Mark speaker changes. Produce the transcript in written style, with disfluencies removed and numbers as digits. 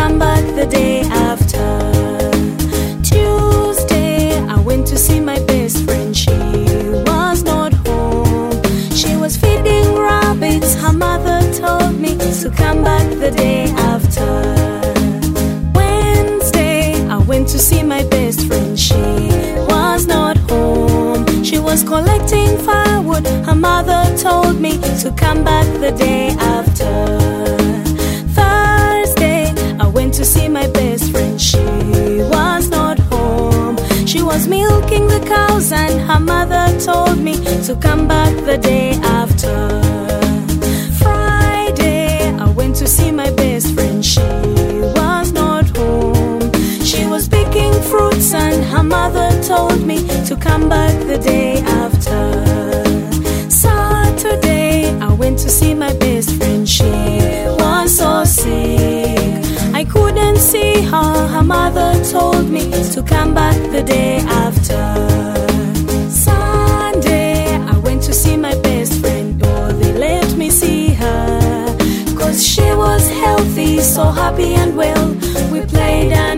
Speaker 1: come back the day after. Tuesday, I went to see my best friend. She was not home. She was feeding rabbits. Her mother told me to come back the day after. Wednesday, I went to see my best friend. She was not home. She was collecting firewood. Her mother told me to come back the day after. Thursday, I went to see my best friend. She was not home. She was milking the cows and her mother told me to come back the day after. Friday, I went to see my best friend. She was not home. She was picking fruits and her mother told me to come back the day after. Saturday, I went to see my best friend. She was so sick, I couldn't see her. Her mother told me to come back the day after. Sunday, I went to see my best friend. Oh, they let me see her, 'cause she was healthy, so happy and well. We played and